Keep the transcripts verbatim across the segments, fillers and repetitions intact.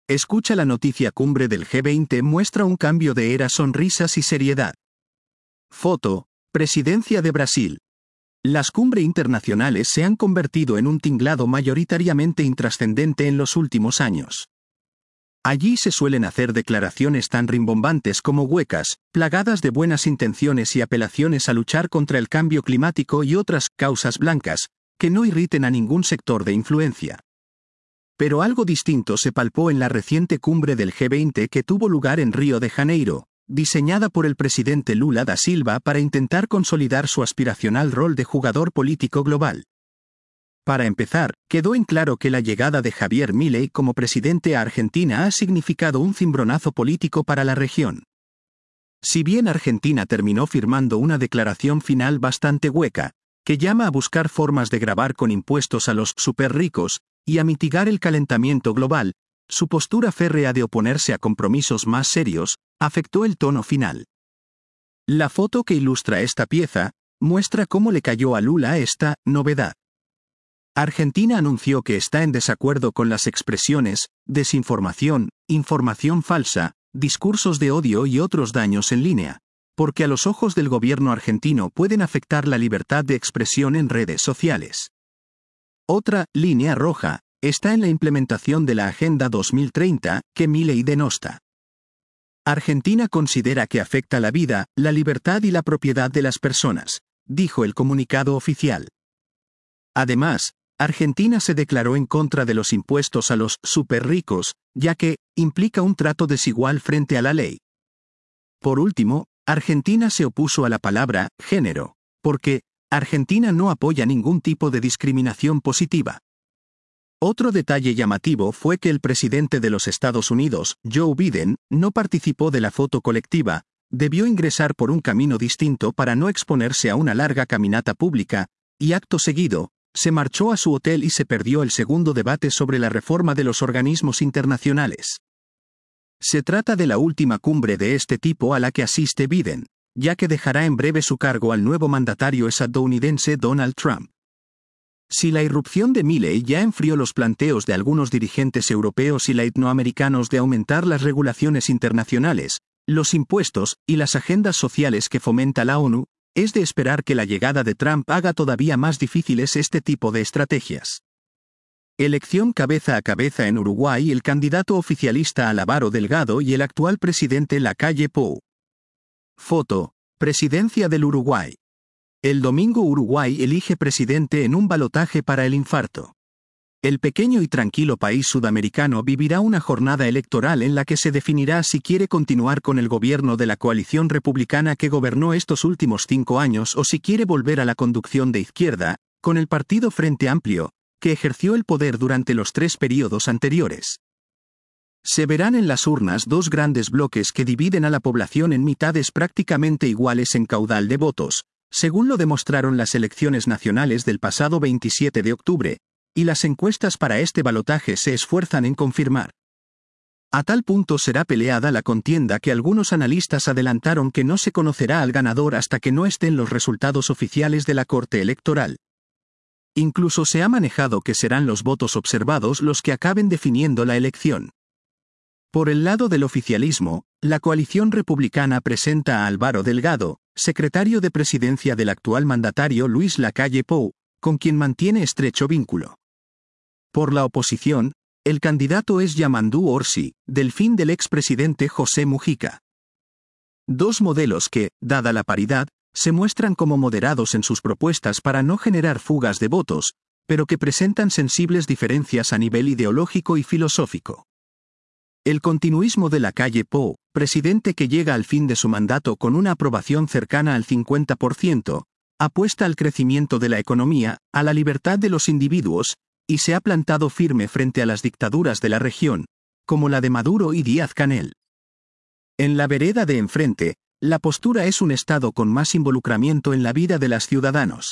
Escucha la noticia cumbre del G veinte muestra un cambio de era, sonrisas y seriedad. Foto, Presidencia de Brasil. Las cumbres internacionales se han convertido en un tinglado mayoritariamente intrascendente en los últimos años. Allí se suelen hacer declaraciones tan rimbombantes como huecas, plagadas de buenas intenciones y apelaciones a luchar contra el cambio climático y otras causas blancas, que no irriten a ningún sector de influencia. Pero algo distinto se palpó en la reciente cumbre del G veinte que tuvo lugar en Río de Janeiro, diseñada por el presidente Lula da Silva para intentar consolidar su aspiracional rol de jugador político global. Para empezar, quedó en claro que la llegada de Javier Milei como presidente a Argentina ha significado un cimbronazo político para la región. Si bien Argentina terminó firmando una declaración final bastante hueca, que llama a buscar formas de gravar con impuestos a los superricos, y a mitigar el calentamiento global, su postura férrea de oponerse a compromisos más serios, afectó el tono final. La foto que ilustra esta pieza, muestra cómo le cayó a Lula esta novedad. Argentina anunció que está en desacuerdo con las expresiones, desinformación, información falsa, discursos de odio y otros daños en línea, porque a los ojos del gobierno argentino pueden afectar la libertad de expresión en redes sociales. Otra línea roja está en la implementación de la Agenda dos mil treinta, que Milei denosta. Argentina considera que afecta la vida, la libertad y la propiedad de las personas, dijo el comunicado oficial. Además, Argentina se declaró en contra de los impuestos a los superricos, ya que implica un trato desigual frente a la ley. Por último, Argentina se opuso a la palabra género, porque Argentina no apoya ningún tipo de discriminación positiva. Otro detalle llamativo fue que el presidente de los Estados Unidos, Joe Biden, no participó de la foto colectiva, debió ingresar por un camino distinto para no exponerse a una larga caminata pública, y acto seguido, se marchó a su hotel y se perdió el segundo debate sobre la reforma de los organismos internacionales. Se trata de la última cumbre de este tipo a la que asiste Biden, ya que dejará en breve su cargo al nuevo mandatario estadounidense Donald Trump. Si la irrupción de Milei ya enfrió los planteos de algunos dirigentes europeos y latinoamericanos de aumentar las regulaciones internacionales, los impuestos y las agendas sociales que fomenta la ONU, es de esperar que la llegada de Trump haga todavía más difíciles este tipo de estrategias. Elección cabeza a cabeza en Uruguay: el candidato oficialista Álvaro Delgado y el actual presidente Lacalle Pou. Foto, Presidencia del Uruguay. El domingo Uruguay elige presidente en un balotaje para el infarto. El pequeño y tranquilo país sudamericano vivirá una jornada electoral en la que se definirá si quiere continuar con el gobierno de la coalición republicana que gobernó estos últimos cinco años o si quiere volver a la conducción de izquierda, con el partido Frente Amplio, que ejerció el poder durante los tres períodos anteriores. Se verán en las urnas dos grandes bloques que dividen a la población en mitades prácticamente iguales en caudal de votos, según lo demostraron las elecciones nacionales del pasado veintisiete de octubre, y las encuestas para este balotaje se esfuerzan en confirmar. A tal punto será peleada la contienda que algunos analistas adelantaron que no se conocerá al ganador hasta que no estén los resultados oficiales de la Corte Electoral. Incluso se ha manejado que serán los votos observados los que acaben definiendo la elección. Por el lado del oficialismo, la coalición republicana presenta a Álvaro Delgado, secretario de presidencia del actual mandatario Luis Lacalle Pou, con quien mantiene estrecho vínculo. Por la oposición, el candidato es Yamandú Orsi, delfín del expresidente José Mujica. Dos modelos que, dada la paridad, se muestran como moderados en sus propuestas para no generar fugas de votos, pero que presentan sensibles diferencias a nivel ideológico y filosófico. El continuismo de Lacalle Pou, presidente que llega al fin de su mandato con una aprobación cercana al cincuenta por ciento, apuesta al crecimiento de la economía, a la libertad de los individuos, y se ha plantado firme frente a las dictaduras de la región, como la de Maduro y Díaz-Canel. En la vereda de enfrente, la postura es un Estado con más involucramiento en la vida de los ciudadanos.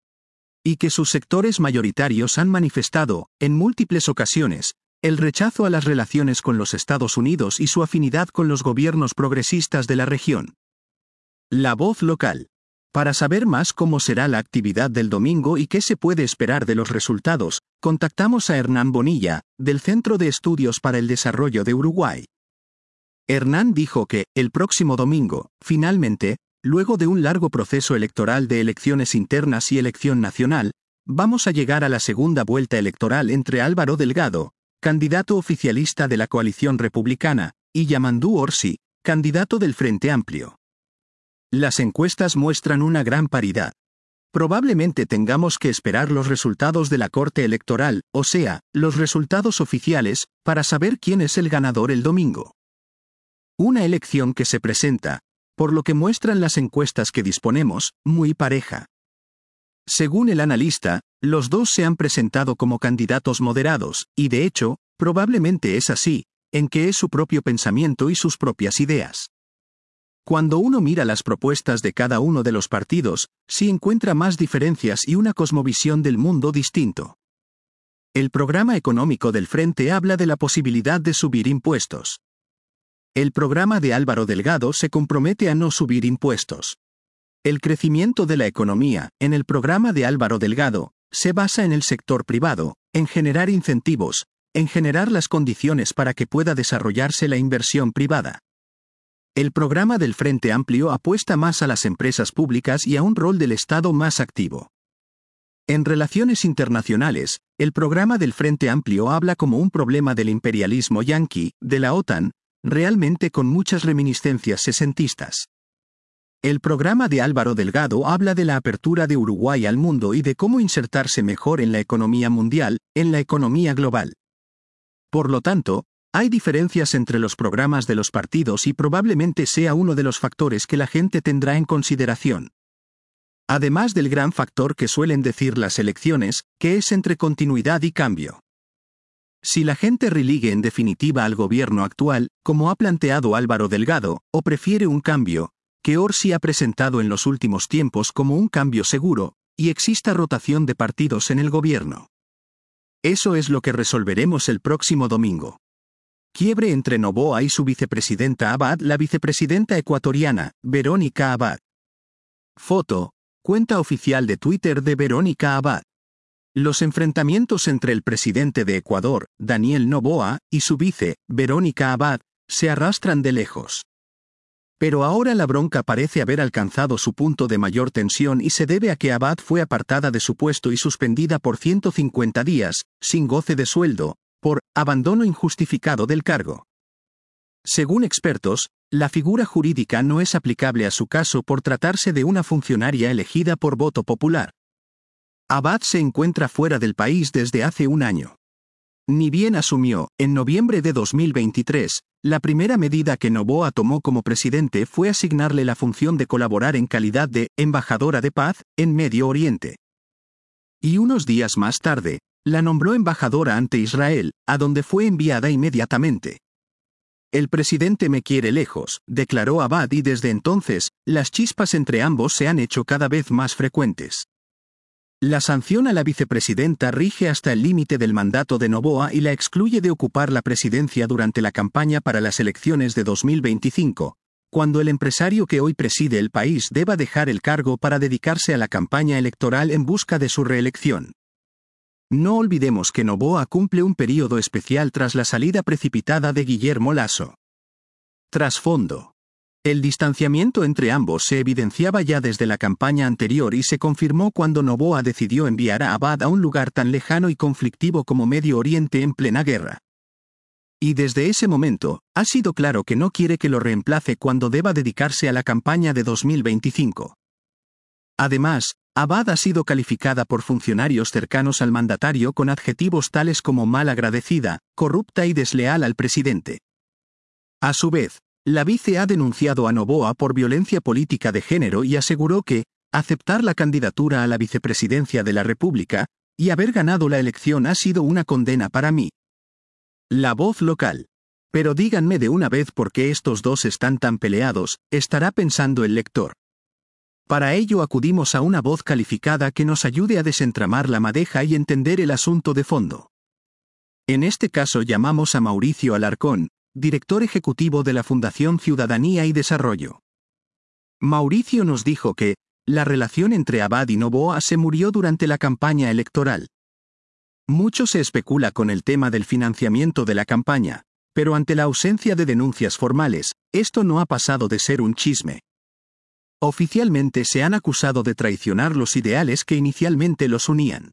Y que sus sectores mayoritarios han manifestado, en múltiples ocasiones, el rechazo a las relaciones con los Estados Unidos y su afinidad con los gobiernos progresistas de la región. La voz local. Para saber más cómo será la actividad del domingo y qué se puede esperar de los resultados, contactamos a Hernán Bonilla, del Centro de Estudios para el Desarrollo de Uruguay. Hernán dijo que, el próximo domingo, finalmente, luego de un largo proceso electoral de elecciones internas y elección nacional, vamos a llegar a la segunda vuelta electoral entre Álvaro Delgado, candidato oficialista de la coalición republicana, y Yamandú Orsi, candidato del Frente Amplio. Las encuestas muestran una gran paridad. Probablemente tengamos que esperar los resultados de la Corte Electoral, o sea, los resultados oficiales, para saber quién es el ganador el domingo. Una elección que se presenta, por lo que muestran las encuestas que disponemos, muy pareja. Según el analista, los dos se han presentado como candidatos moderados, y de hecho, probablemente es así, en que es su propio pensamiento y sus propias ideas. Cuando uno mira las propuestas de cada uno de los partidos, sí encuentra más diferencias y una cosmovisión del mundo distinto. El programa económico del Frente habla de la posibilidad de subir impuestos. El programa de Álvaro Delgado se compromete a no subir impuestos. El crecimiento de la economía, en el programa de Álvaro Delgado, se basa en el sector privado, en generar incentivos, en generar las condiciones para que pueda desarrollarse la inversión privada. El programa del Frente Amplio apuesta más a las empresas públicas y a un rol del Estado más activo. En relaciones internacionales, el programa del Frente Amplio habla como un problema del imperialismo yanqui, de la OTAN, realmente con muchas reminiscencias sesentistas. El programa de Álvaro Delgado habla de la apertura de Uruguay al mundo y de cómo insertarse mejor en la economía mundial, en la economía global. Por lo tanto, hay diferencias entre los programas de los partidos y probablemente sea uno de los factores que la gente tendrá en consideración. Además del gran factor que suelen decir las elecciones, que es entre continuidad y cambio. Si la gente religue en definitiva al gobierno actual, como ha planteado Álvaro Delgado, o prefiere un cambio, que Orsi ha presentado en los últimos tiempos como un cambio seguro, y exista rotación de partidos en el gobierno. Eso es lo que resolveremos el próximo domingo. Quiebre entre Noboa y su vicepresidenta Abad, la vicepresidenta ecuatoriana, Verónica Abad. Foto, cuenta oficial de Twitter de Verónica Abad. Los enfrentamientos entre el presidente de Ecuador, Daniel Noboa, y su vice, Verónica Abad, se arrastran de lejos. Pero ahora la bronca parece haber alcanzado su punto de mayor tensión y se debe a que Abad fue apartada de su puesto y suspendida por ciento cincuenta días, sin goce de sueldo, por abandono injustificado del cargo. Según expertos, la figura jurídica no es aplicable a su caso por tratarse de una funcionaria elegida por voto popular. Abad se encuentra fuera del país desde hace un año. Ni bien asumió, en noviembre de dos mil veintitrés, la primera medida que Noboa tomó como presidente fue asignarle la función de colaborar en calidad de embajadora de paz en Medio Oriente. Y unos días más tarde, la nombró embajadora ante Israel, a donde fue enviada inmediatamente. El presidente me quiere lejos, declaró Abad, y desde entonces, las chispas entre ambos se han hecho cada vez más frecuentes. La sanción a la vicepresidenta rige hasta el límite del mandato de Noboa y la excluye de ocupar la presidencia durante la campaña para las elecciones de dos mil veinticinco, cuando el empresario que hoy preside el país deba dejar el cargo para dedicarse a la campaña electoral en busca de su reelección. No olvidemos que Noboa cumple un período especial tras la salida precipitada de Guillermo Lasso. Trasfondo. El distanciamiento entre ambos se evidenciaba ya desde la campaña anterior y se confirmó cuando Noboa decidió enviar a Abad a un lugar tan lejano y conflictivo como Medio Oriente en plena guerra. Y desde ese momento, ha sido claro que no quiere que lo reemplace cuando deba dedicarse a la campaña de dos mil veinticinco. Además, Abad ha sido calificada por funcionarios cercanos al mandatario con adjetivos tales como mal agradecida, corrupta y desleal al presidente. A su vez, la vice ha denunciado a Noboa por violencia política de género y aseguró que, aceptar la candidatura a la vicepresidencia de la República, y haber ganado la elección ha sido una condena para mí. La voz local. Pero díganme de una vez por qué estos dos están tan peleados, estará pensando el lector. Para ello acudimos a una voz calificada que nos ayude a desentramar la madeja y entender el asunto de fondo. En este caso llamamos a Mauricio Alarcón, director ejecutivo de la Fundación Ciudadanía y Desarrollo. Mauricio nos dijo que, la relación entre Abad y Noboa se murió durante la campaña electoral. Mucho se especula con el tema del financiamiento de la campaña, pero ante la ausencia de denuncias formales, esto no ha pasado de ser un chisme. Oficialmente se han acusado de traicionar los ideales que inicialmente los unían.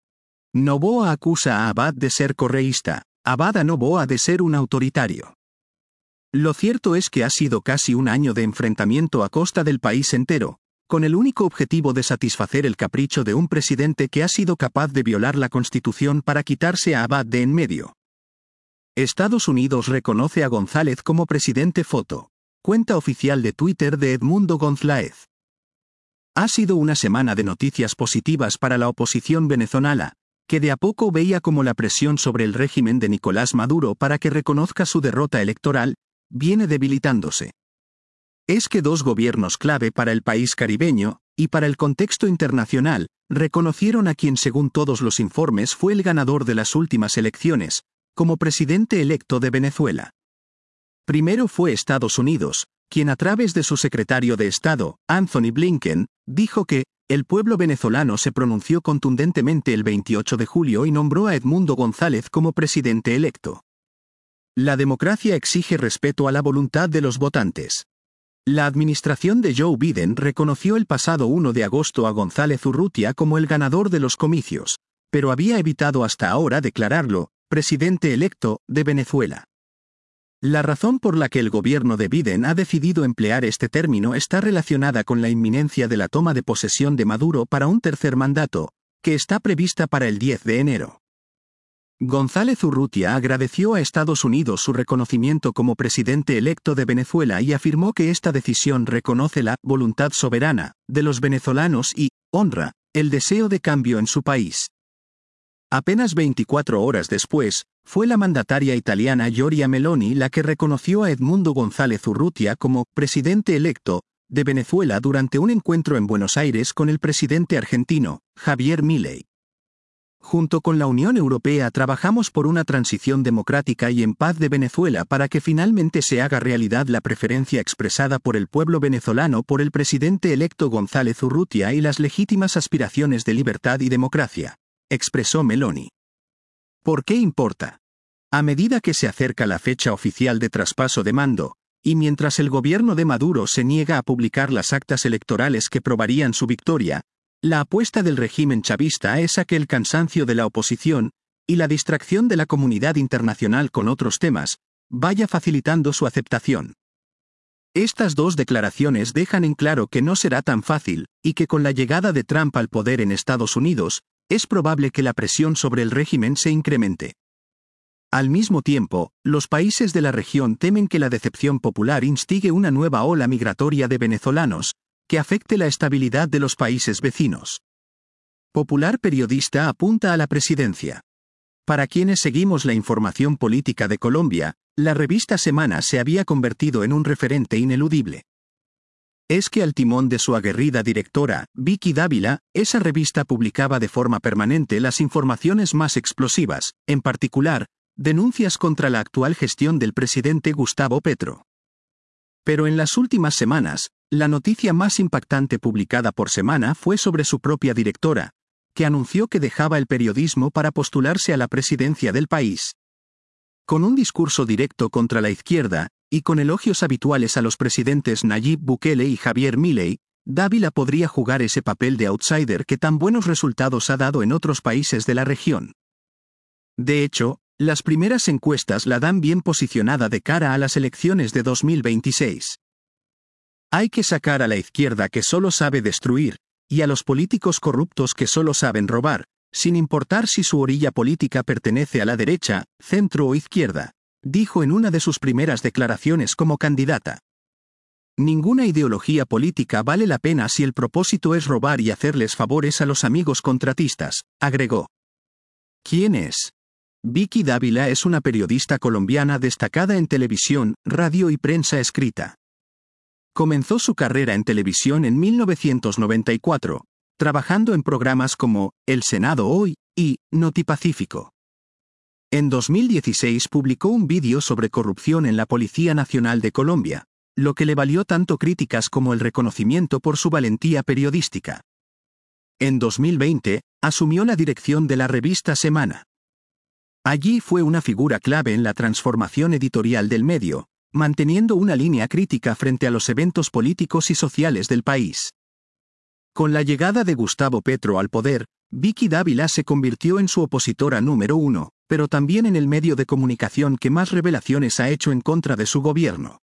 Noboa acusa a Abad de ser correísta, Abad a Noboa de ser un autoritario. Lo cierto es que ha sido casi un año de enfrentamiento a costa del país entero, con el único objetivo de satisfacer el capricho de un presidente que ha sido capaz de violar la Constitución para quitarse a Abad de en medio. Estados Unidos reconoce a González como presidente. Foto. Cuenta oficial de Twitter de Edmundo González. Ha sido una semana de noticias positivas para la oposición venezolana, que de a poco veía como la presión sobre el régimen de Nicolás Maduro para que reconozca su derrota electoral, viene debilitándose. Es que dos gobiernos clave para el país caribeño, y para el contexto internacional, reconocieron a quien según todos los informes fue el ganador de las últimas elecciones, como presidente electo de Venezuela. Primero fue Estados Unidos, quien a través de su secretario de Estado, Anthony Blinken, dijo que el pueblo venezolano se pronunció contundentemente el veintiocho de julio y nombró a Edmundo González como presidente electo. La democracia exige respeto a la voluntad de los votantes. La administración de Joe Biden reconoció el pasado primero de agosto a González Urrutia como el ganador de los comicios, pero había evitado hasta ahora declararlo presidente electo de Venezuela. La razón por la que el gobierno de Biden ha decidido emplear este término está relacionada con la inminencia de la toma de posesión de Maduro para un tercer mandato, que está prevista para el diez de enero. González Urrutia agradeció a Estados Unidos su reconocimiento como presidente electo de Venezuela y afirmó que esta decisión reconoce la voluntad soberana de los venezolanos y honra el deseo de cambio en su país. Apenas veinticuatro horas después, fue la mandataria italiana Giorgia Meloni la que reconoció a Edmundo González Urrutia como presidente electo de Venezuela durante un encuentro en Buenos Aires con el presidente argentino, Javier Milei. Junto con la Unión Europea trabajamos por una transición democrática y en paz de Venezuela para que finalmente se haga realidad la preferencia expresada por el pueblo venezolano por el presidente electo González Urrutia y las legítimas aspiraciones de libertad y democracia, expresó Meloni. ¿Por qué importa? A medida que se acerca la fecha oficial de traspaso de mando, y mientras el gobierno de Maduro se niega a publicar las actas electorales que probarían su victoria, la apuesta del régimen chavista es a que el cansancio de la oposición, y la distracción de la comunidad internacional con otros temas, vaya facilitando su aceptación. Estas dos declaraciones dejan en claro que no será tan fácil, y que con la llegada de Trump al poder en Estados Unidos, es probable que la presión sobre el régimen se incremente. Al mismo tiempo, los países de la región temen que la decepción popular instigue una nueva ola migratoria de venezolanos, que afecte la estabilidad de los países vecinos. Popular periodista apunta a la presidencia. Para quienes seguimos la información política de Colombia, la revista Semana se había convertido en un referente ineludible. Es que al timón de su aguerrida directora, Vicky Dávila, esa revista publicaba de forma permanente las informaciones más explosivas, en particular, denuncias contra la actual gestión del presidente Gustavo Petro. Pero en las últimas semanas, la noticia más impactante publicada por Semana fue sobre su propia directora, que anunció que dejaba el periodismo para postularse a la presidencia del país. Con un discurso directo contra la izquierda, y con elogios habituales a los presidentes Nayib Bukele y Javier Milei, Dávila podría jugar ese papel de outsider que tan buenos resultados ha dado en otros países de la región. De hecho, las primeras encuestas la dan bien posicionada de cara a las elecciones de dos mil veintiséis. Hay que sacar a la izquierda que solo sabe destruir, y a los políticos corruptos que solo saben robar, sin importar si su orilla política pertenece a la derecha, centro o izquierda, dijo en una de sus primeras declaraciones como candidata. Ninguna ideología política vale la pena si el propósito es robar y hacerles favores a los amigos contratistas, agregó. ¿Quién es? Vicky Dávila es una periodista colombiana destacada en televisión, radio y prensa escrita. Comenzó su carrera en televisión en mil novecientos noventa y cuatro, trabajando en programas como El Senado Hoy y Notipacífico. En dos mil dieciséis publicó un vídeo sobre corrupción en la Policía Nacional de Colombia, lo que le valió tanto críticas como el reconocimiento por su valentía periodística. En dos mil veinte, asumió la dirección de la revista Semana. Allí fue una figura clave en la transformación editorial del medio, manteniendo una línea crítica frente a los eventos políticos y sociales del país. Con la llegada de Gustavo Petro al poder, Vicky Dávila se convirtió en su opositora número uno, pero también en el medio de comunicación que más revelaciones ha hecho en contra de su gobierno.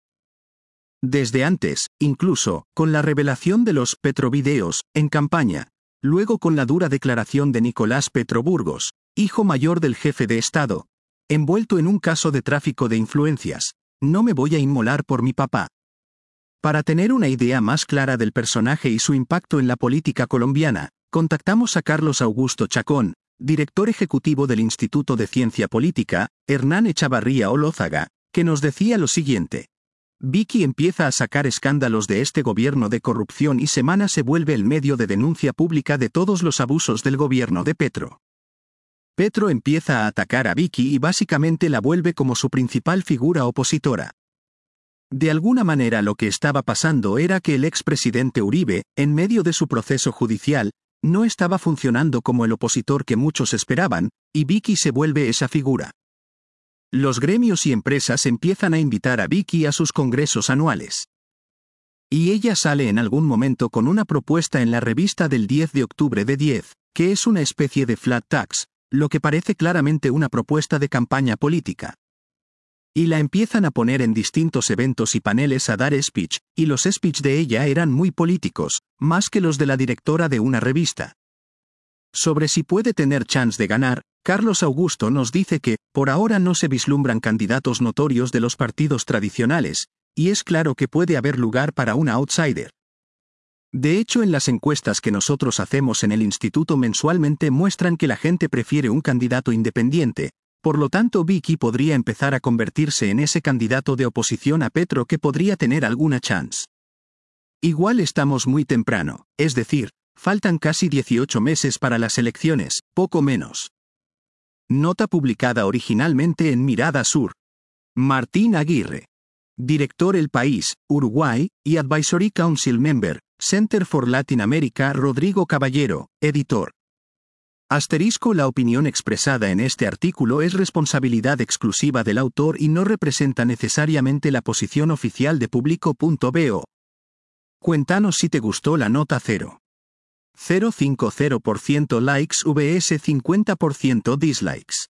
Desde antes, incluso, con la revelación de los Petrovideos, en campaña, luego con la dura declaración de Nicolás Petro Burgos, hijo mayor del jefe de Estado, envuelto en un caso de tráfico de influencias, no me voy a inmolar por mi papá. Para tener una idea más clara del personaje y su impacto en la política colombiana, contactamos a Carlos Augusto Chacón, director ejecutivo del Instituto de Ciencia Política, Hernán Echavarría Olózaga, que nos decía lo siguiente. Vicky empieza a sacar escándalos de este gobierno de corrupción y Semana se vuelve el medio de denuncia pública de todos los abusos del gobierno de Petro. Petro empieza a atacar a Vicky y básicamente la vuelve como su principal figura opositora. De alguna manera lo que estaba pasando era que el expresidente Uribe, en medio de su proceso judicial, no estaba funcionando como el opositor que muchos esperaban, y Vicky se vuelve esa figura. Los gremios y empresas empiezan a invitar a Vicky a sus congresos anuales. Y ella sale en algún momento con una propuesta en la revista del diez de octubre de diez, que es una especie de flat tax, lo que parece claramente una propuesta de campaña política. Y la empiezan a poner en distintos eventos y paneles a dar speech, y los speech de ella eran muy políticos, más que los de la directora de una revista. Sobre si puede tener chance de ganar, Carlos Augusto nos dice que, por ahora no se vislumbran candidatos notorios de los partidos tradicionales, y es claro que puede haber lugar para una outsider. De hecho, en las encuestas que nosotros hacemos en el instituto mensualmente muestran que la gente prefiere un candidato independiente. Por lo tanto, Vicky podría empezar a convertirse en ese candidato de oposición a Petro que podría tener alguna chance. Igual estamos muy temprano, es decir, faltan casi dieciocho meses para las elecciones, poco menos. Nota publicada originalmente en Mirada Sur. Martín Aguirre. Director El País, Uruguay, y Advisory Council Member, Center for Latin America Rodrigo Caballero, editor. Asterisco La opinión expresada en este artículo es responsabilidad exclusiva del autor y no representa necesariamente la posición oficial de Público punto bo. Cuéntanos si te gustó la nota cero coma cincuenta por ciento likes vs cincuenta por ciento dislikes.